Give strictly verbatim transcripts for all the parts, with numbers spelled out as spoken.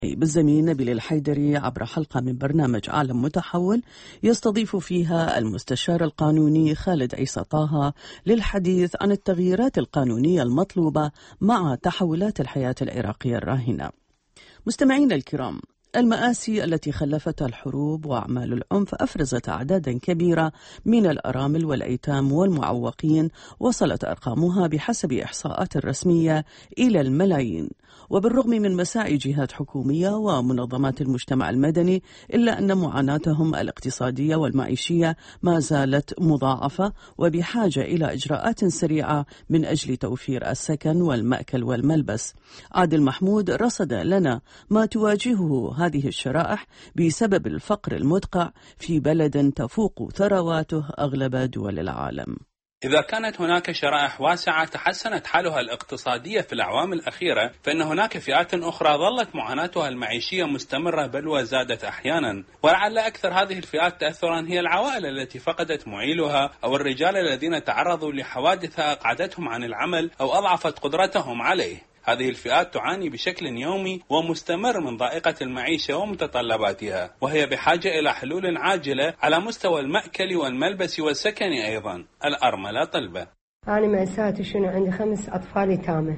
بالزميل نبيل الحيدري عبر حلقة من برنامج عالم متحول يستضيف فيها المستشار القانوني خالد عيسى طه للحديث عن التغييرات القانونية المطلوبة مع تحولات الحياة العراقية الراهنة. مستمعينا الكرام، المآسي التي خلفتها الحروب وأعمال العنف أفرزت أعدادا كبيرة من الأرامل والأيتام والمعوقين، وصلت أرقامها بحسب إحصاءات رسمية إلى الملايين. وبالرغم من مساعي جهات حكومية ومنظمات المجتمع المدني، إلا أن معاناتهم الاقتصادية والمعيشية ما زالت مضاعفة وبحاجة إلى إجراءات سريعة من أجل توفير السكن والمأكل والملبس. عادل محمود رصد لنا ما تواجهه هذه الشرائح بسبب الفقر المدقع في بلد تفوق ثرواته أغلب دول العالم. إذا كانت هناك شرائح واسعة تحسنت حالها الاقتصادية في الأعوام الأخيرة، فإن هناك فئات أخرى ظلت معاناتها المعيشية مستمرة بل وزادت أحيانا. ولعل أكثر هذه الفئات تأثرا هي العوائل التي فقدت معيلها، أو الرجال الذين تعرضوا لحوادث أقعدتهم عن العمل أو أضعفت قدرتهم عليه. هذه الفئات تعاني بشكل يومي ومستمر من ضائقة المعيشة ومتطلباتها، وهي بحاجة إلى حلول عاجلة على مستوى المأكل والملبس والسكن أيضا. الأرملة طلبة. أنا مأساتي شنو، عندي خمس أطفال يتامى،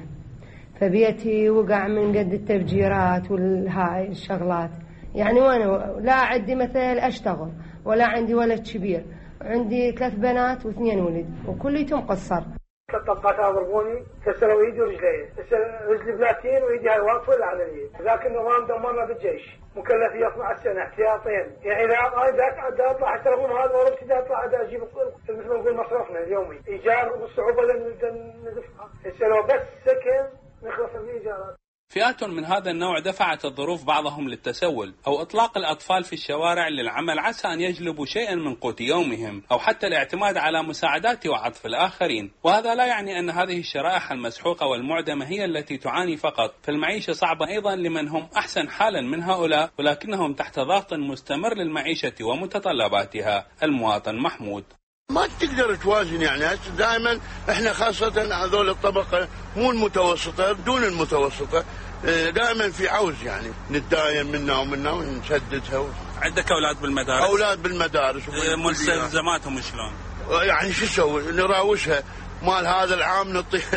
فبيتي وقع من قد التفجيرات والهاي الشغلات، يعني وأنا لا عندي مثل أشتغل ولا عندي ولد كبير، عندي ثلاث بنات واثنين ولد وكليتهم قصر. ثلاث طبقات ضربوني، كسروا ايدي ورجلي، رجلي بلاتين وايدي هاي واقفه العمليه، ذاك النظام دمرنا بالجيش، مكلف يطلع السنه احتياطين، يعني اذا انا ذاك اطلع التليفون هذا ورا ابتدي اطلع اجيب مثل ما نقول مصرفنا اليومي، ايجار وبالصعوبه ندفعها، هسه لو بس سكن نخلص من الايجارات. فئات من هذا النوع دفعت الظروف بعضهم للتسول أو إطلاق الأطفال في الشوارع للعمل، عسى أن يجلبوا شيئا من قوت يومهم، أو حتى الاعتماد على مساعدات وعطف الآخرين. وهذا لا يعني أن هذه الشرائح المسحوقة والمعدمة هي التي تعاني فقط، فالمعيشة صعبة أيضا لمن هم أحسن حالا من هؤلاء، ولكنهم تحت ضغط مستمر للمعيشة ومتطلباتها. المواطن محمود. ما تقدر توازن، يعني دائما احنا خاصة هذول الطبقة مو المتوسطة، دون المتوسطة دائما في عوز، يعني نتداين منا ومنا ونسددها. عندك اولاد بالمدارس؟ اولاد بالمدارس. ملزماتهم شلون؟ يعني شو نسوي؟ نراوشها مال هذا العام نعطيها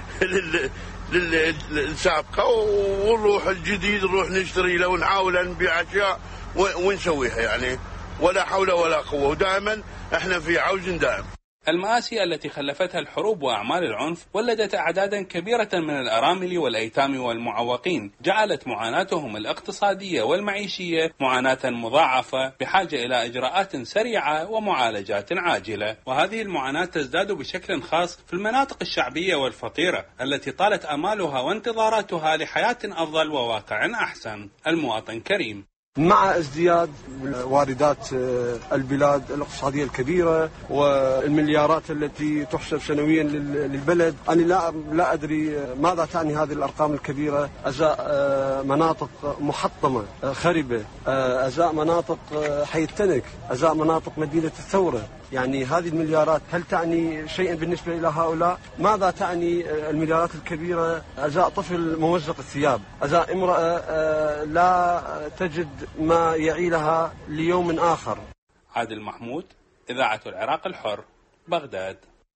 للسابقة ونروح الجديد نروح نشتري له ونحاول نبيع اشياء ونسويها، يعني ولا حول ولا قوة، ودائما احنا في عوز دائم. المآسي التي خلفتها الحروب وأعمال العنف ولدت أعدادا كبيرة من الأرامل والأيتام والمعوقين، جعلت معاناتهم الاقتصادية والمعيشية معاناة مضاعفة بحاجة إلى إجراءات سريعة ومعالجات عاجلة. وهذه المعاناة تزداد بشكل خاص في المناطق الشعبية والفقيرة التي طالت آمالها وانتظاراتها لحياة أفضل وواقع أحسن. المواطن كريم. مع ازدياد واردات البلاد الاقتصادية الكبيرة والمليارات التي تحسب سنويا للبلد، أنا لا لا أدري ماذا تعني هذه الأرقام الكبيرة أزاء مناطق محطمة خربة، أزاء مناطق حي التنك، أزاء مناطق مدينة الثورة. يعني هذه المليارات هل تعني شيئا بالنسبة إلى هؤلاء؟ ماذا تعني المليارات الكبيرة أزاء طفل موزق الثياب، أزاء امرأة لا تجد ما يعيلها ليوم آخر؟ عادل محمود، إذاعة العراق الحر، بغداد.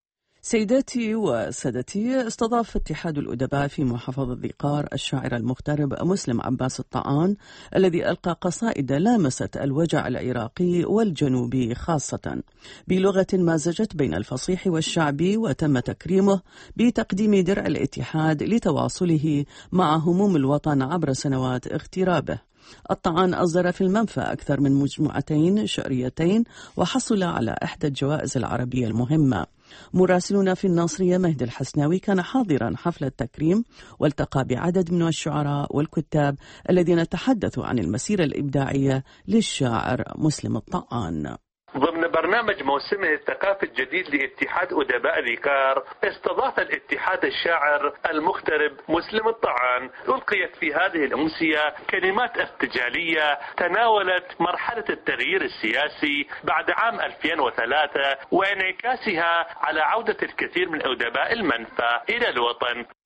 سيداتي وسادتي، استضاف اتحاد الأدباء في محافظة ذي قار الشاعر المغترب مسلم عباس الطعان، الذي ألقى قصائد لامست الوجع العراقي والجنوبي خاصة بلغة مازجت بين الفصيح والشعبي، وتم تكريمه بتقديم درع الاتحاد لتواصله مع هموم الوطن عبر سنوات اغترابه. الطعان أصدر في المنفى أكثر من مجموعتين شعريتين، وحصل على إحدى الجوائز العربية المهمة. مراسلنا في الناصرية مهدي الحسناوي كان حاضرا حفل التكريم، والتقى بعدد من الشعراء والكتاب الذين تحدثوا عن المسيرة الإبداعية للشاعر مسلم الطعان. ضمن برنامج موسمه الثقافي الجديد لاتحاد أدباء ذي قار، استضاف الاتحاد الشاعر المغترب مسلم الطعان. ألقيت في هذه الأمسية كلمات ارتجالية تناولت مرحلة التغيير السياسي بعد عام ألفين وثلاثة وانعكاسها على عودة الكثير من أدباء المنفى إلى الوطن.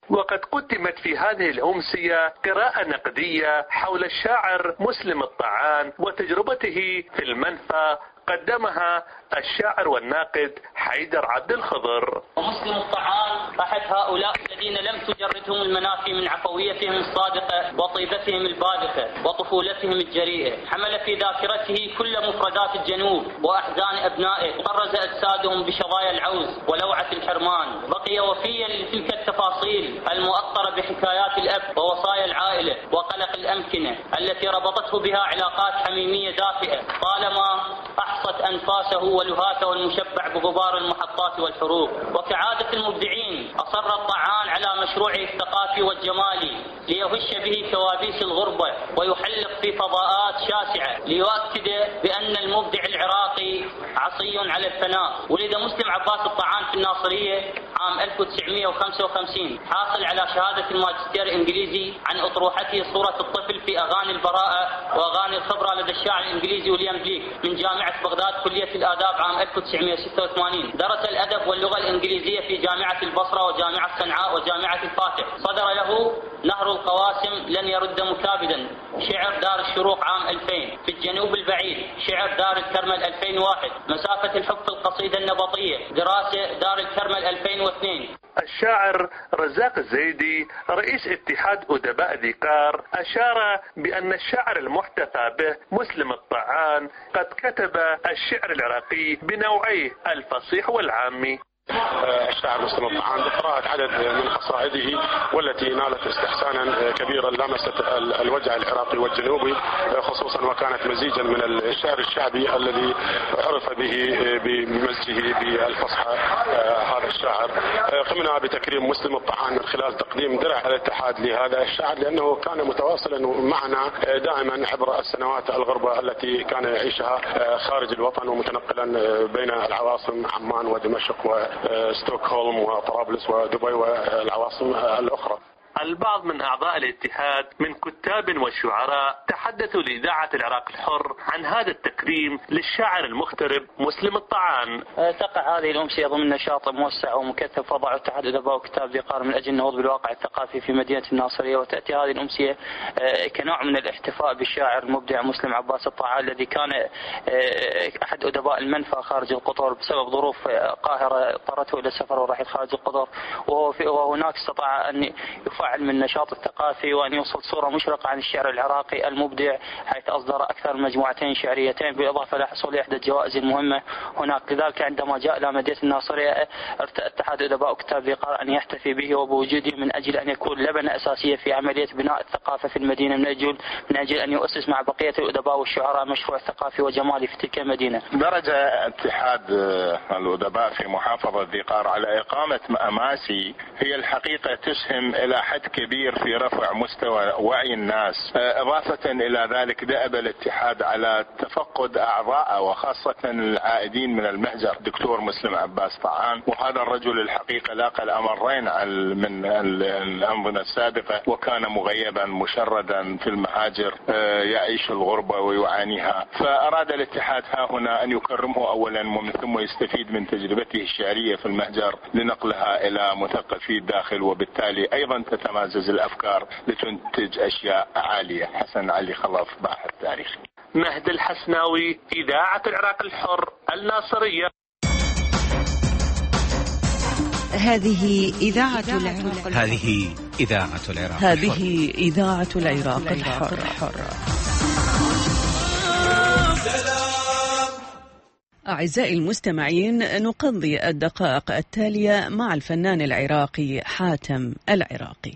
وقد قدمت في هذه الأمسية قراءة نقدية حول الشاعر مسلم الطعان وتجربته في المنفى قدمها الشاعر والناقد حيدر عبد الخضر. ومسلم الطعان أحد هؤلاء الذين لم تجردهم المنافي من عفويتهم الصادقة وطيبتهم البادقة وطفولتهم الجريئة. حمل في ذاكرته كل مفردات الجنوب وأحزان أبنائه، طرز أجسادهم بشظايا العوز ولوعة الحرمان. بقي وفيا لتلك التفاصيل المؤطرة بحكايات الأب ووصايا العائلة وقلق الأمكنة التي ربطته بها علاقات حميمية دافئة طالما أحصت أنفاسه ولهاته المشبع بغبار المحطات والحروب. وكعادة المبدعين أصر الطعان على مشروعه الثقافي والجمالي ليهش به كوابيس الغربة ويحلق في فضاءات شاسعة ليؤكد بأن المبدع العراقي عصي على الفناء. ولد مسلم عباس الطعان في الناصرية عام ألف وتسعمئة وخمسة وخمسين، حاصل على شهادة الماجستير الإنجليزي عن أطروحته صورة الطفل في أغاني البراءة وأغاني الخبرة لدى الشاعر الإنجليزي ويليام بليك من جامعة بغداد كلية الآداب عام ألف وتسعمئة وستة وثمانين. درس الأدب واللغة الإنجليزية في جامعة البصرة وجامعة صنعاء وجامعة الفاتح. صدر له نهر القواسم لن يرد مكابدا شعر دار الشروق عام ألفين. في الجنوب البعيد شعر دار الكرمل ألفين وواحد. مسافة الحب في القصيدة النبطية دراسة دار الكرمل ألفين واثنين. الشاعر رزاق الزيدي رئيس اتحاد أدباء ذكار أشار بأن الشاعر المحتفى به مسلم الطعان قد كتب الشعر العراقي بنوعيه الفصيح والعامي. الشاعر مسلم الطعان بقراءة عدد من قصائده والتي نالت استحسانا كبيرا لمست الوجع العراقي والجنوبي خصوصا، وكانت مزيجا من الشعر الشعبي الذي عرف به بمزجه بالفصحى. هذا الشاعر قمنا بتكريم مسلم الطعان من خلال تقديم درع الاتحاد لهذا الشاعر، لأنه كان متواصلا معنا دائما عبر السنوات الغربة التي كان يعيشها خارج الوطن ومتنقلا بين العواصم عمان ودمشق و ستوكهولم وطرابلس ودبي والعواصم الأخرى. البعض من أعضاء الاتحاد من كتاب وشعراء تحدثوا لإذاعة العراق الحر عن هذا التكريم للشاعر المغترب مسلم الطعان. تقع هذه الأمسية ضمن نشاط موسع ومكثف وضع اتحاد أدباء وكتاب ذكار من أجل النهوض بالواقع الثقافي في مدينة الناصرية، وتأتي هذه الأمسية كنوع من الاحتفاء بالشاعر المبدع مسلم عباس الطعان الذي كان أحد أدباء المنفى خارج القطر بسبب ظروف قاهرة اضطرته إلى السفر والرحيل خارج القطر، وهناك استطاع أن يفعل من النشاط الثقافي وأن يوصل صورة مشرقة عن الشعر العراقي المبدع، حيث أصدر أكثر من مجموعتين شعريتين بالإضافة لحصول إحدى الجوائز المهمة هناك. لذلك عندما جاء إلى مدينة الناصرية ارتأى اتحاد أدباء وكتاب ذكار أن يحتفي به وبوجوده من أجل أن يكون لبنة أساسية في عملية بناء الثقافة في المدينة، من أجل من أجل أن يؤسس مع بقية الأدباء والشعراء مشروع ثقافي وجمالي في تلك المدينة. درج اتحاد الأدباء في محافظة ذكار على إقامة مآسي هي الحقيقة تسهم إلى حد كبير في رفع مستوى وعي الناس. إضافة إلى ذلك دأب الاتحاد على تفقد أعضاء وخاصة العائدين من المهجر دكتور مسلم عباس طعان، وهذا الرجل الحقيقة لاقى الأمرين من الأنظمة السابقة وكان مغيبا مشردا في المهاجر يعيش الغربة ويعانيها، فأراد الاتحاد ها هنا أن يكرمه أولا ومن ثم يستفيد من تجربته الشعرية في المهجر لنقلها إلى مثقفي الداخل، وبالتالي أيضا تتمازج الأفكار لتنتج أشياء عالية. حسن علي خلف، باحث تاريخي. مهد الحسناوي، إذاعة العراق الحر، الناصرية. هذه إذاعة العراق. هذه إذاعة العراق. هذه إذاعة العراق الحر. أعزائي المستمعين، نقضي الدقائق التالية مع الفنان العراقي حاتم العراقي.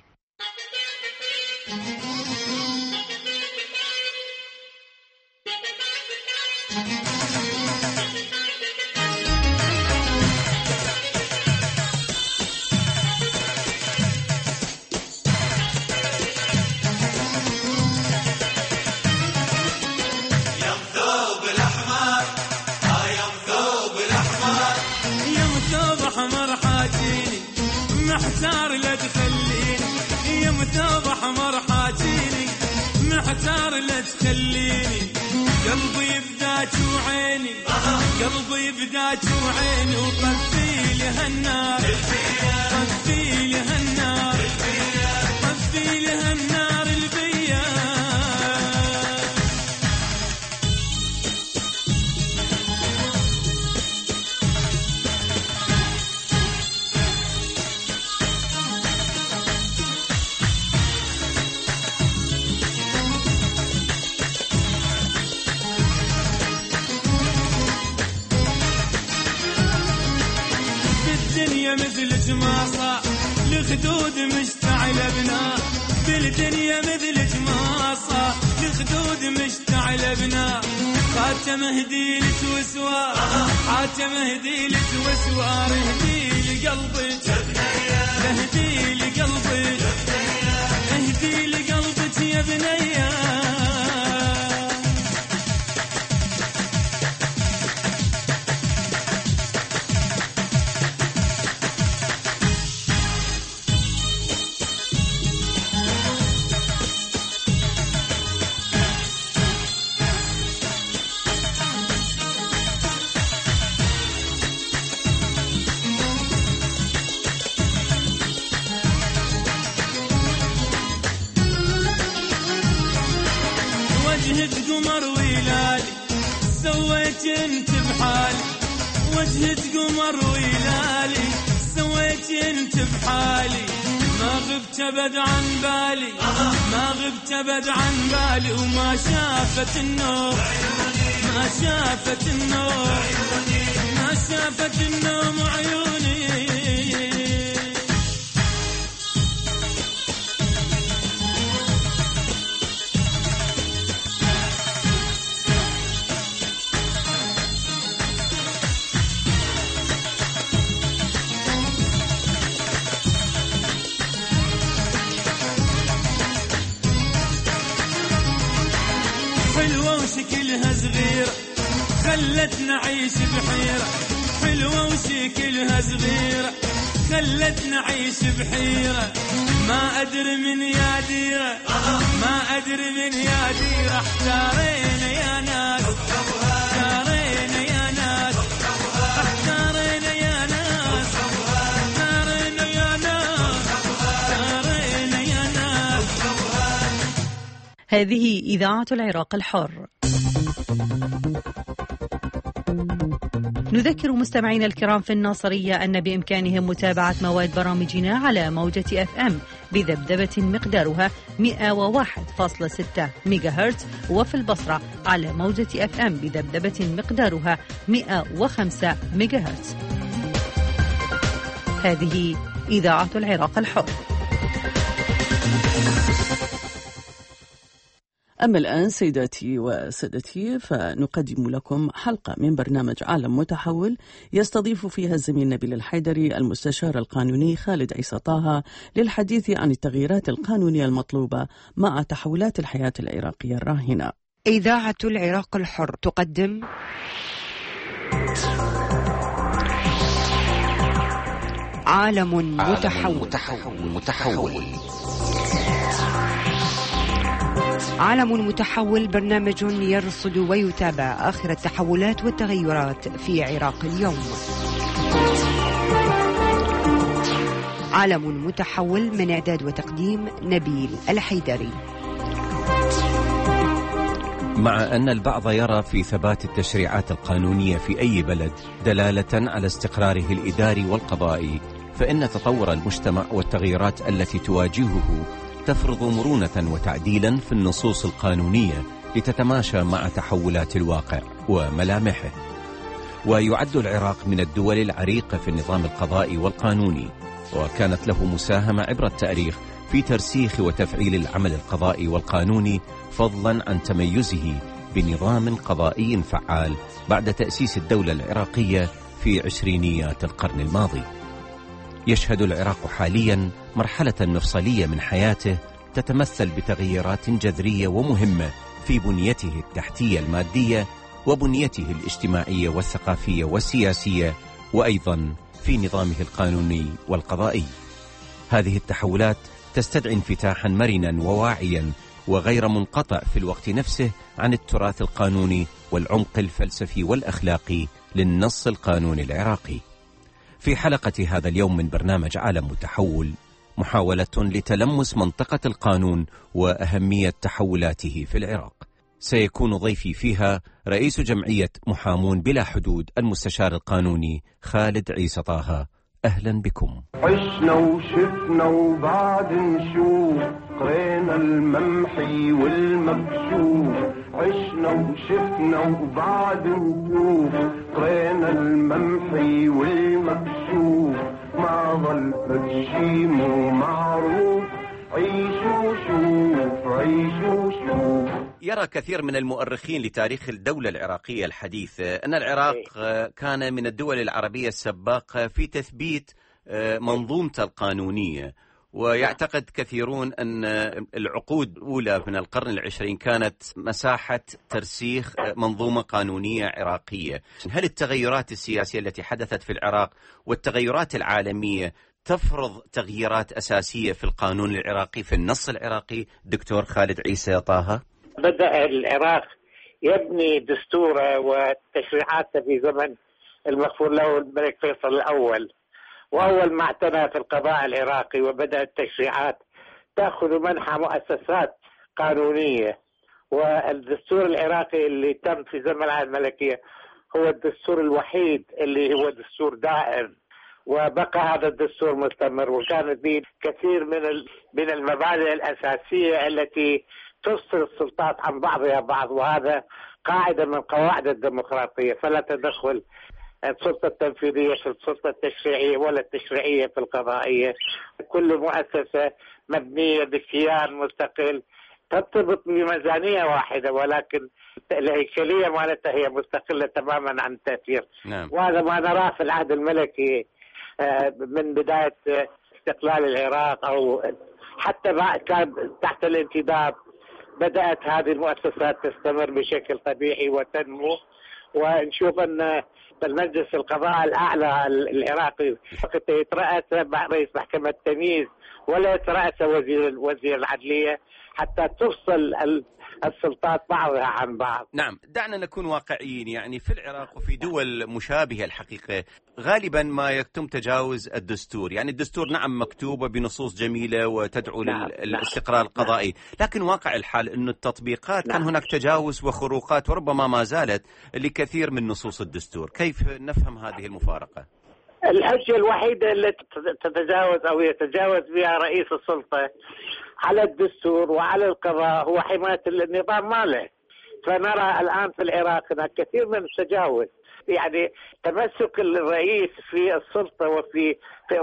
محتار لا تخليني يا مثوب احمر حاجيني محتار هالنار لا تخليني قلبي يفداك وعيني قلبي يفداك وعيني وطفي لي هالنار طفي لي هالنار طفي لي هالنار البيا. بالدنيا مثل جماصة لخدود مشتعلة بنا بالدنيا مثل جماصة لخدود مشتعلة بنا خاتم هديلك وسوار خاتم هديلك وسوار اهدي لقلبك اهدي لقلبك اهدي لقلبك يا بنية. وجهة قمر ويلالي سويت انت بحالي وجهة قمر ويلالي سويت انت بحالي ما غبت ابد عن بالي ما غبت ابد عن بالي وما شافت النور ما شافت النور ما شافت النوم عيوني. حلوة وشكلها صغيرة خلتنا عيش بحيرة حلوة وشكلها صغيرة خلتنا عيش بحيرة ما أدري من يا ديرة ما أدري من يا ديرة احتارينا يا ناس احتارينا يا ناس احتارينا يا ناس احتارينا يا ناس احتارينا يا ناس. هذه إذاعة العراق الحر. نذكر مستمعينا الكرام في الناصرية أن بإمكانهم متابعة مواد برامجنا على موجة أف أم بذبذبة مقدارها مئة وواحد فاصلة ستة ميجا هرتز وفي البصرة على موجة أف أم بذبذبة مقدارها مئة وخمسة ميجا هرتز. هذه إذاعة العراق الحر. أما الآن سيداتي وسادتي فنقدم لكم حلقة من برنامج عالم متحول يستضيف فيها الزميل نبيل الحيدري المستشار القانوني خالد عيسى طه للحديث عن التغييرات القانونية المطلوبة مع تحولات الحياة العراقية الراهنة. إذاعة العراق الحر تقدم عالم متحول متحول متحول عالم متحول برنامج يرصد ويتابع آخر التحولات والتغيرات في عراق اليوم. عالم متحول من إعداد وتقديم نبيل الحيدري. مع أن البعض يرى في ثبات التشريعات القانونية في أي بلد دلالة على استقراره الإداري والقضائي، فإن تطور المجتمع والتغييرات التي تواجهه تفرض مرونة وتعديلا في النصوص القانونية لتتماشى مع تحولات الواقع وملامحه. ويعد العراق من الدول العريقة في النظام القضائي والقانوني، وكانت له مساهمة عبر التاريخ في ترسيخ وتفعيل العمل القضائي والقانوني، فضلا عن تميزه بنظام قضائي فعال بعد تأسيس الدولة العراقية في عشرينيات القرن الماضي. يشهد العراق حاليا مرحلة مفصلية من حياته تتمثل بتغييرات جذرية ومهمة في بنيته التحتية المادية وبنيته الاجتماعية والثقافية والسياسية، وأيضا في نظامه القانوني والقضائي. هذه التحولات تستدعي انفتاحا مرنا وواعيا وغير منقطع في الوقت نفسه عن التراث القانوني والعمق الفلسفي والأخلاقي للنص القانوني العراقي. في حلقة هذا اليوم من برنامج عالم متحول، محاولة لتلمس منطقة القانون وأهمية تحولاته في العراق. سيكون ضيفي فيها رئيس جمعية محامون بلا حدود المستشار القانوني خالد عيسى طه. أهلا بكم. عشنا وشفنا وبعد نشوف، قرينا الممحي والمكشوف. عشنا وشفنا وبعد نشوف، قرينا الممحي والمكشوف. ما ظل فدشي مو معروف، عيشوا شوف عيشوا شوف. يرى كثير من المؤرخين لتاريخ الدولة العراقية الحديثة أن العراق كان من الدول العربية السباقة في تثبيت منظومته القانونية، ويعتقد كثيرون أن العقود الأولى من القرن العشرين كانت مساحة ترسيخ منظومة قانونية عراقية. هل التغيرات السياسية التي حدثت في العراق والتغيرات العالمية تفرض تغييرات أساسية في القانون العراقي، في النص العراقي؟ دكتور خالد عيسى طه. بدأ العراق يبني دستوره وتشريعاته في زمن المغفور له الملك فيصل الأول، وأول ما اعتنى في القضاء العراقي وبدأت التشريعات تأخذ منحى مؤسسات قانونية. والدستور العراقي اللي تم في زمن العهد الملكية هو الدستور الوحيد اللي هو دستور دائم، وبقى هذا الدستور مستمر، وكان فيه كثير من من المبادئ الأساسية التي تفصل السلطات عن بعضها بعض، وهذا قاعدة من قواعد الديمقراطية. فلا تدخل السلطة التنفيذية في السلطة التشريعية ولا التشريعية في القضائية. كل مؤسسة مبنية بكيان مستقل ترتبط بميزانية واحدة، ولكن الهيكلية مالتها هي مستقلة تماما عن التأثير. نعم. وهذا ما نراه في العهد الملكي من بداية استقلال العراق، أو حتى كان تحت الانتداب بدأت هذه المؤسسات تستمر بشكل طبيعي وتنمو. ونشوف أن المجلس القضاء الأعلى العراقي وقت يترأس رئيس محكمة التمييز ولا يترأس وزير وزير العدلية، حتى تفصل السلطات بعضها عن بعض. نعم، دعنا نكون واقعيين. يعني في العراق وفي دول مشابهة الحقيقة غالبا ما يتم تجاوز الدستور. يعني الدستور نعم مكتوبة بنصوص جميلة وتدعو نعم. للاستقرار القضائي، لكن واقع الحال أن التطبيقات نعم. كان هناك تجاوز وخروقات، وربما ما زالت لكثير من نصوص الدستور. كيف نفهم هذه المفارقة؟ الحجة الوحيدة التي تتجاوز أو يتجاوز بها رئيس السلطة على الدستور وعلى القضاء هو حماية النظام ماله. فنرى الآن في العراق هناك كثير من التجاوز، يعني تمسك الرئيس في السلطة وفي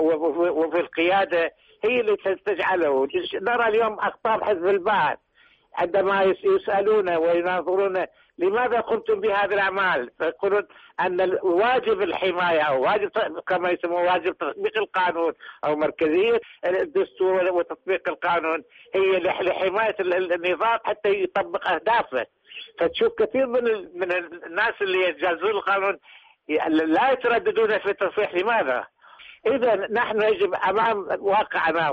وفي القيادة هي اللي تجعله. نرى اليوم أخطاب حزب البعث عندما يسألون ويناظرون لماذا قمتم بهذه الأعمال، فيقولون أن واجب الحماية أو واجب كما يسموه واجب تطبيق القانون أو مركزية الدستور وتطبيق القانون هي لحماية النظام حتى يطبق أهدافه. فتشوف كثير من من الناس اللي يتجاوزون القانون لا يترددون في التصحيح. لماذا؟ إذا نحن يجب أمام واقعنا.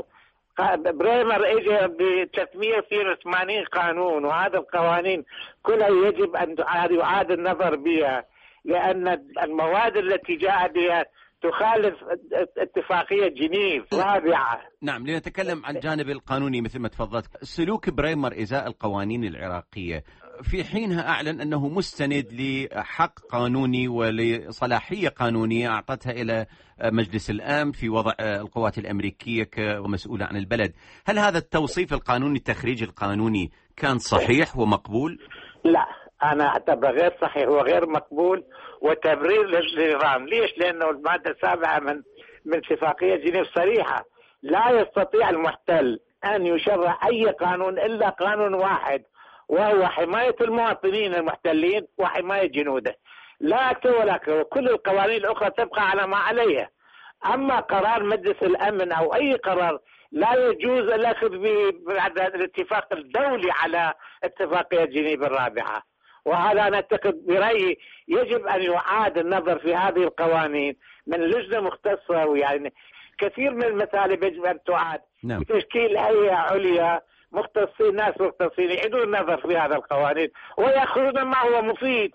بريمر اجى ب ثلاثمئة واثنين وثمانين قانون، وهذا القوانين كلها يجب ان يعاد النظر بها، لان المواد التي جاء بها تخالف اتفاقية جنيف رابعة. نعم، لنتكلم عن الجانب القانوني مثل ما تفضلت. سلوك بريمر إزاء القوانين العراقية في حينها أعلن أنه مستند لحق قانوني ولصلاحية قانونية أعطتها إلى مجلس الأمن في وضع القوات الأمريكية كمسؤولة عن البلد. هل هذا التوصيف القانوني التخريج القانوني كان صحيح ومقبول؟ لا، أنا أعتبر غير صحيح وغير مقبول وتبرير للنظام. ليش؟ لأنه المادة السابعة من من اتفاقية جنيف صريحة، لا يستطيع المحتل أن يشرع أي قانون إلا قانون واحد، وهو حماية المواطنين المحتلين وحماية جنوده. لا تولك كل القوانين الأخرى تبقى على ما عليها. أما قرار مجلس الأمن أو أي قرار لا يجوز الأخذ به بعد الاتفاق الدولي على اتفاقية جنيف الرابعة. وهذا أنا أعتقد برأيي يجب أن يعاد النظر في هذه القوانين من لجنة مختصة، ويعني كثير من المسائل يجب أن تعاد. نعم. بتشكيل هيئة عليا مختصين، ناس مختصين يعيدون النظر في هذا القوانين ويأخذون ما هو مفيد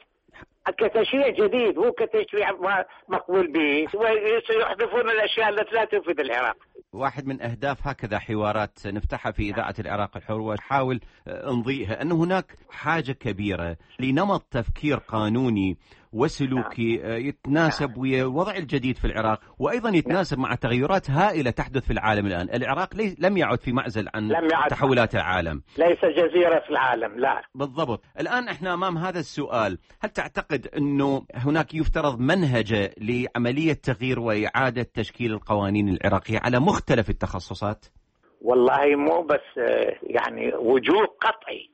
كتشريع جديد، مو كتشريع مقبول به، ويحذفون الأشياء التي لا تفيد العراق. واحد من أهداف هكذا حوارات نفتحها في إذاعة العراق الحر وحاول نضيئها أن هناك حاجة كبيرة لنمط تفكير قانوني وسلوكي يتناسب والوضع الجديد في العراق، وأيضا يتناسب مع تغيرات هائلة تحدث في العالم الآن. العراق لم يعد في معزل عن تحولات العالم، ليس جزيرة في العالم، لا. بالضبط. الآن احنا أمام هذا السؤال، هل تعتقد أنه هناك يفترض منهجة لعملية تغيير وإعادة تشكيل القوانين العراقية على مختلف التخصصات؟ والله مو بس يعني وجوب قطعي،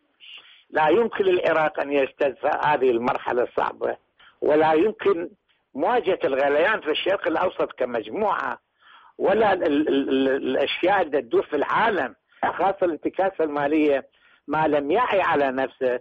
لا يمكن للعراق أن يجتاز هذه المرحلة الصعبة، ولا يمكن مواجهة الغليان في الشرق الأوسط كمجموعة، ولا ال ال ال الأشياء اللي تدور في العالم، خاصة الانتكاسة المالية، ما لم يعي على نفسه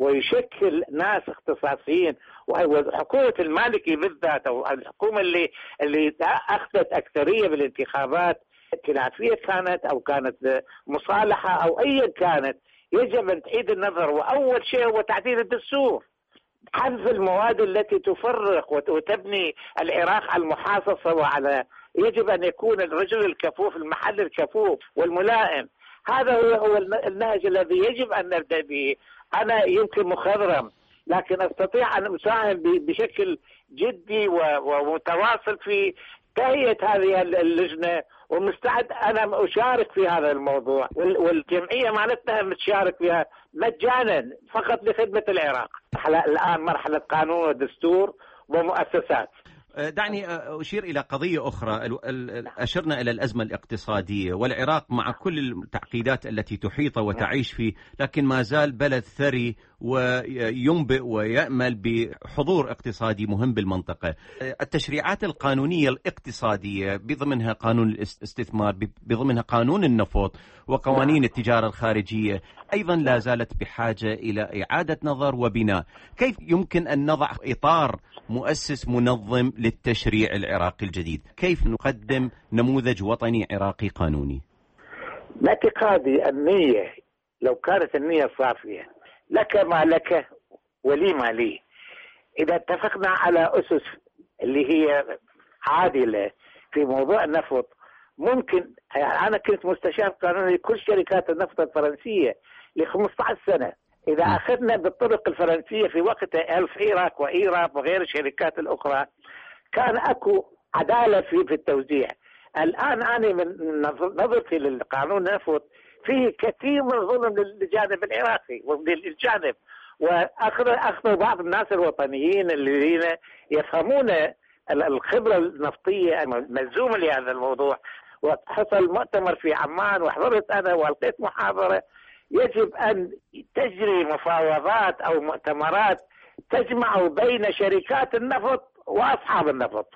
ويشكل ناس اختصاصيين. وحكومة المالكي بالذات، أو الحكومة اللي اللي أخذت أكثرية بالانتخابات، خلافية كانت أو كانت مصالحة أو أيا كانت، يجب أن تعيد النظر. وأول شيء هو تعديل الدستور، حذف المواد التي تفرق وتبني العراق على المحاصصة وعلى، يجب أن يكون الرجل الكفوف المحل الكفوف والملائم. هذا هو النهج الذي يجب أن نبدأ به. أنا يمكن مخضرم، لكن أستطيع أن أساهم بشكل جدي ومتواصل في تهيئة هذه اللجنة، ومستعد أنا أشارك في هذا الموضوع، والجمعية مالتنا متشارك فيها مجانا فقط لخدمة العراق. الآن مرحلة قانون ودستور ومؤسسات. دعني أشير إلى قضية أخرى. أشرنا إلى الأزمة الاقتصادية، والعراق مع كل التعقيدات التي تحيط وتعيش فيه، لكن ما زال بلد ثري وينبئ ويأمل بحضور اقتصادي مهم بالمنطقة. التشريعات القانونية الاقتصادية بضمنها قانون الاستثمار، بضمنها قانون النفط وقوانين التجارة الخارجية، أيضا لا زالت بحاجة إلى إعادة نظر وبناء. كيف يمكن أن نضع إطار مؤسس منظم للتشريع العراقي الجديد؟ كيف نقدم نموذج وطني عراقي قانوني؟ باعتقادي النية، لو كانت النية صافية، لك ما لك ولي ما لي، إذا اتفقنا على أسس اللي هي عادلة في موضوع النفط، ممكن. أنا كنت مستشار قانوني لكل شركات النفط الفرنسية ل خمسة عشر سنة. إذا أخذنا بالطرق الفرنسية في وقت ألف عراق وإيراب وغير الشركات الأخرى، كان أكو عدالة في في التوزيع. الآن أنا من نظرتي للقانون النفط فيه كثير من الظلم للجانب العراقي وللجانب، وأخذ بعض الناس الوطنيين الذين يفهمون الخبرة النفطية ملزومة لهذا الموضوع. وحصل مؤتمر في عمان وحضرت أنا وألقيت محاضرة، يجب أن تجري مفاوضات أو مؤتمرات تجمع بين شركات النفط وأصحاب النفط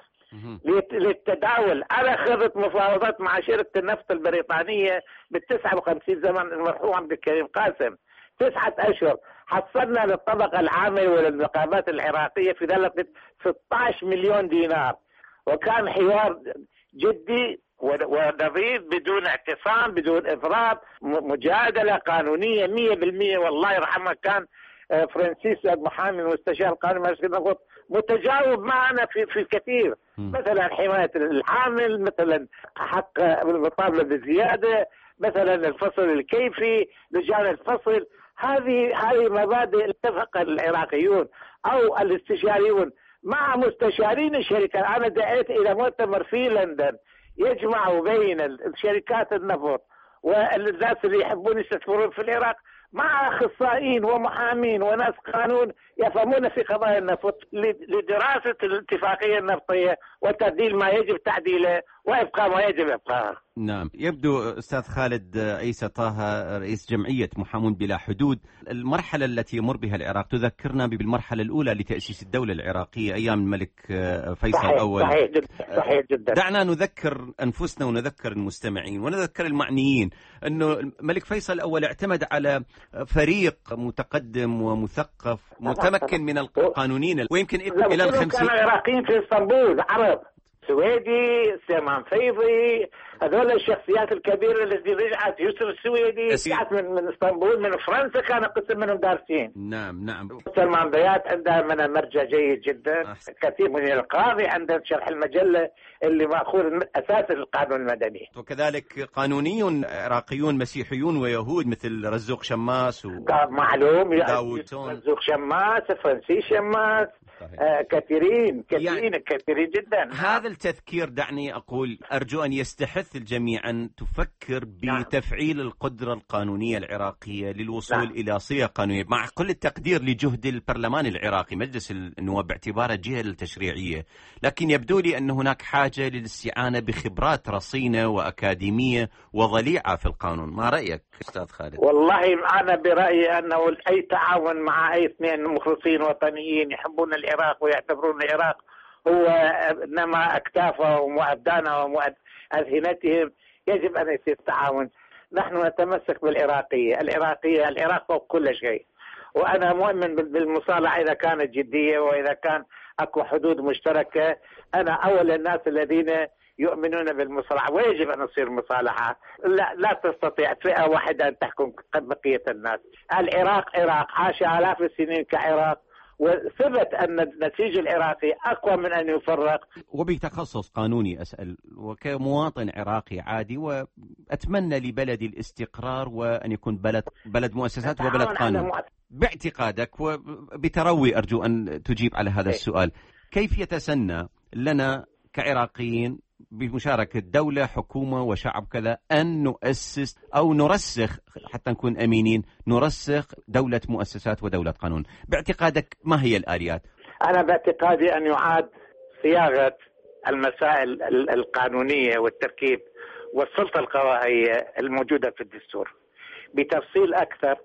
للتداول. أنا أخذت مفاوضات مع شركة النفط البريطانية بالتسعة وخمسين زمن المرحوم عبد الكريم قاسم، تسعة أشهر حصلنا للطبقة العاملة وللنقابات العراقية في ذلك ستة عشر مليون دينار، وكان حوار جدي ونظيف بدون اعتصام بدون إفراط، مجادلة قانونية مية بالمية. والله يرحمه كان فرانسيس المحامي المستشار القانوني متجاوب معنا في في كثير، مثلا حماية العامل، مثلا حق المطالبة بزيادة، مثلا الفصل الكيفي، لجان الفصل. هذه هذه مبادئ اتفق العراقيون أو الاستشاريون مع مستشارين الشركات. أنا دعيت إلى مؤتمر في لندن يجمع بين الشركات النفط والناس اللي يحبون يستثمرون في العراق مع أخصائيين ومحامين وناس قانون يفهمون في قضايا النفط لدراسة الاتفاقية النفطية وتعديل ما يجب تعديله وإبقاء ما يجب إبقاءه. نعم. يبدو أستاذ خالد عيسى طه رئيس جمعية محامون بلا حدود، المرحلة التي يمر بها العراق تذكرنا بالمرحلة الأولى لتأسيس الدولة العراقية أيام الملك فيصل صحيح الأول. صحيح جدا. صحيح جدا. دعنا نذكر أنفسنا ونذكر المستمعين ونذكر المعنيين أنه الملك فيصل الأول اعتمد على فريق متقدم ومثقف متمكن من القانونين، ويمكن إلى الخمسين كانوا عراقيين في اسطنبول، عرب، سويدي، سليمان فيضي، هذول الشخصيات الكبيرة التي رجعت، يوسف السويدي رجعت من من اسطنبول، من فرنسا كان قسم منهم دارسين. نعم نعم. سلمان بيات عنده من مرجع جيد جدا. أحسن. كثير من القاضي عنده شرح المجلة اللي مأخوذ من أساس القانون المدني. وكذلك قانونيون عراقيون مسيحيون ويهود مثل رزوق شماس و... معلوم رزوق شماس، فرنسي شماس، آه كثيرين كثيرين يعني كثيرين جدا. هذا التذكير دعني أقول أرجو أن يستحث الجميع أن تفكر بتفعيل القدرة القانونية العراقية للوصول نعم. إلى صيغة قانونية، مع كل التقدير لجهد البرلمان العراقي مجلس النواب باعتباره الجهة التشريعية، لكن يبدو لي أن هناك حاجة للاستعانة بخبرات رصينة وأكاديمية وضليعة في القانون. ما رأيك أستاذ خالد؟ والله أنا برأيي أنه أي تعاون مع أي اثنين مخلصين وطنيين يحبون العراق ويعتبرون العراق هو نما أكتافهم وأبدانهم وأذهنتهم يجب أن يصير تعاون. نحن نتمسك بالعراقية، العراقية العراق فوق كل شيء، وأنا مؤمن بالمصالحة إذا كانت جدية وإذا كان أكو حدود مشتركة. أنا أول الناس الذين يؤمنون بالمصالحة، ويجب أن تصير مصالحة. لا, لا تستطيع فئة واحدة أن تحكم بقية الناس. العراق عراق عاش آلاف السنين كعراق، وثبت أن النسيج العراقي أقوى من أن يفرق. وبتخصص قانوني أسأل، وكمواطن عراقي عادي وأتمنى لبلدي الاستقرار وأن يكون بلد بلد مؤسسات وبلد قانون، باعتقادك وبتروي أرجو أن تجيب على هذا السؤال، كيف يتسنى لنا كعراقيين بمشاركة دولة حكومة وشعب كذا أن نؤسس أو نرسخ، حتى نكون أمينين، نرسخ دولة مؤسسات ودولة قانون؟ باعتقادك ما هي الآليات؟ أنا باعتقادي أن يعاد صياغة المسائل القانونية والتركيب والسلطة القضائية الموجودة في الدستور بتفصيل أكثر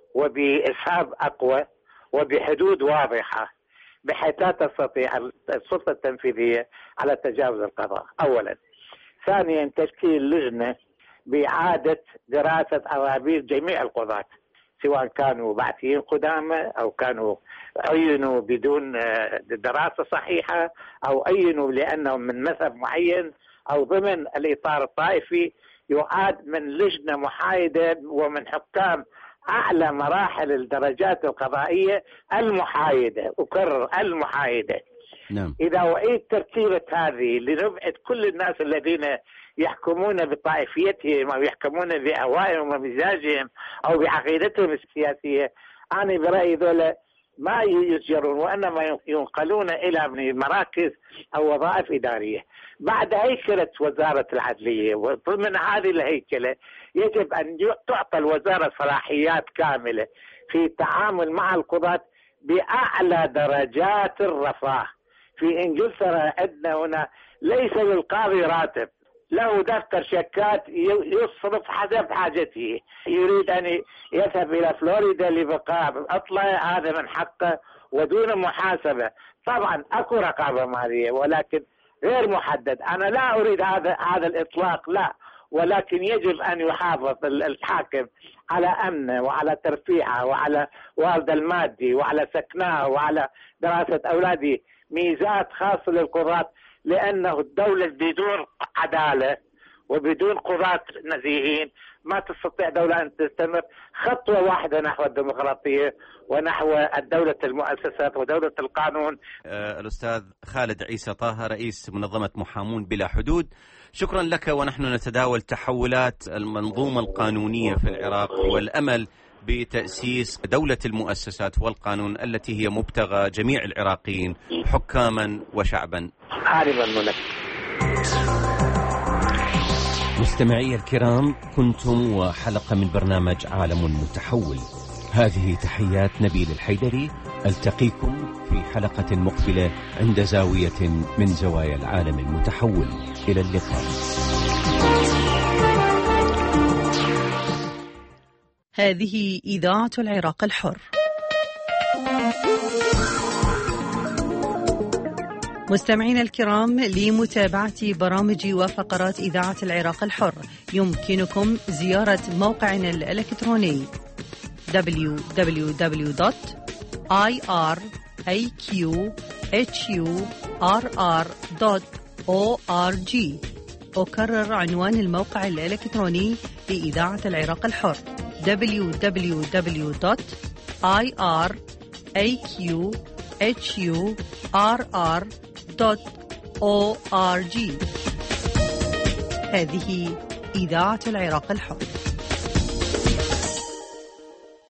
وبإسهاب أقوى وبحدود واضحة، بحيث لا تستطيع السلطة التنفيذية على تجاوز القضاء أولا. ثانيا تشكيل لجنة بإعادة دراسة أوابير جميع القضاة، سواء كانوا بعثيين قدامى أو كانوا عينوا بدون دراسة صحيحة أو عينوا لأنهم من مذهب معين أو ضمن الإطار الطائفي. يعاد من لجنة محايدة ومن حكام أعلى مراحل الدرجات القضائية المحايدة، أكرر المحايدة. نعم. إذا أعيد ترتيبة هذه لنبعد كل الناس الذين يحكمون بطائفيتهم أو يحكمون بأهوائهم ومزاجهم أو بعقيدتهم السياسية، أنا برأيي ذولا ما يسجرون وإنما ينقلون إلى مراكز أو وظائف إدارية. بعد هيكلة وزارة العدلية وضمن هذه الهيكلة يجب أن تعطى الوزارة صلاحيات كاملة في التعامل مع القضاة بأعلى درجات الرفاه. في إنجلترا عندنا هنا ليس للقاضي راتب، له دفتر شيكات يصرف حسب حاجته. يريد أن يذهب إلى فلوريدا لبقاء عطلة، هذا من حقه ودون محاسبة. طبعا أكو رقابة مالية ولكن غير محدد. أنا لا أريد هذا هذا الإطلاق، لا، ولكن يجب أن يحافظ الحاكم على أمنه وعلى ترفيعه وعلى والده المادي وعلى سكنه وعلى دراسة أولاده. ميزات خاصة للقضاة، لأنه الدولة بدون عدالة وبدون قضاة نزيهين ما تستطيع دولة أن تستمر خطوة واحدة نحو الديمقراطية ونحو الدولة المؤسسات ودولة القانون. أه الأستاذ خالد عيسى طه، رئيس منظمة محامون بلا حدود، شكرا لك. ونحن نتداول تحولات المنظومة القانونية في العراق والأمل بتأسيس دولة المؤسسات والقانون التي هي مبتغى جميع العراقيين حكاما وشعبا. مستمعي الكرام، كنتم وحلقة من برنامج عالم متحول. هذه تحيات نبيل الحيدري، ألتقيكم في حلقة مقبلة عند زاوية من زوايا العالم المتحول. إلى اللقاء. هذه إذاعة العراق الحر. مستمعينا الكرام، لمتابعة برامج وفقرات إذاعة العراق الحر يمكنكم زيارة موقعنا الإلكتروني دبليو دبليو دبليو دوت آي آر إيه كيو إتش يو آر آر دوت أو آر جي. أكرر عنوان الموقع الإلكتروني لإذاعة العراق الحر دبليو دبليو دبليو دوت آي آر إيه كيو إتش يو آر آر دوت أو آر جي. هذه إذاعة العراق الحر.